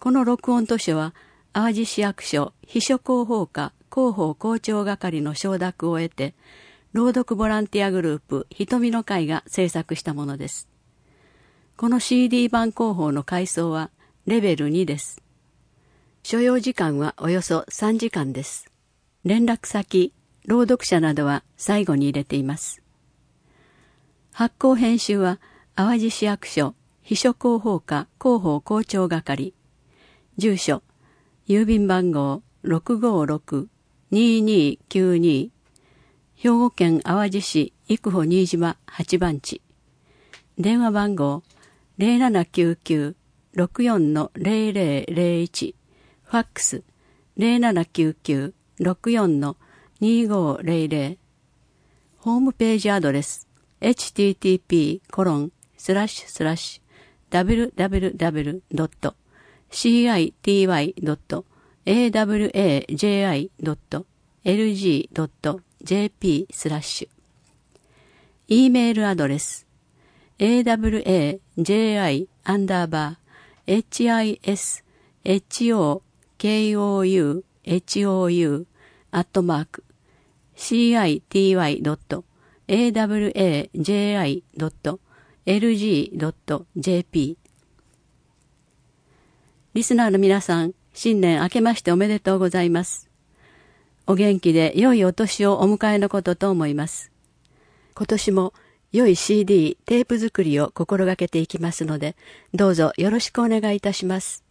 この録音図書は、淡路市役所秘書広報課広報校長係の承諾を得て、朗読ボランティアグループ瞳の会が制作したものです。この CD 版広報の階層はレベル2です。所要時間はおよそ3時間です。連絡先、朗読者などは最後に入れています。発行編集は淡路市役所秘書広報課広報校長係。住所、郵便番号 656-2292 兵庫県淡路市生保新島8番地。電話番号 0799-64-0001 ファックス 0799-64-2500 ホームページアドレス http://www.city.awaji.lg.jp/ E メールアドレス awaji-city.awaji.lg.jp リスナーの皆さん、新年明けましておめでとうございます。お元気で良いお年をお迎えのことと思います。今年も良い CD、テープ作りを心がけていきますので、どうぞよろしくお願いいたします。